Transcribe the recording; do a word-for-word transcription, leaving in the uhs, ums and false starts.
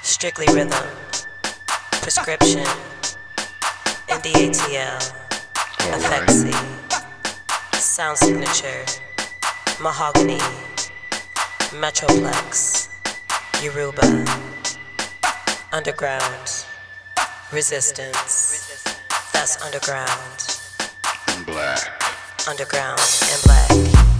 Strictly Rhythm, Prescription, N D A T L, Effexy, Sound Signature, Mahogany, Metroplex, Yoruba, Underground, Resistance, that's Underground, Black, Underground and Black.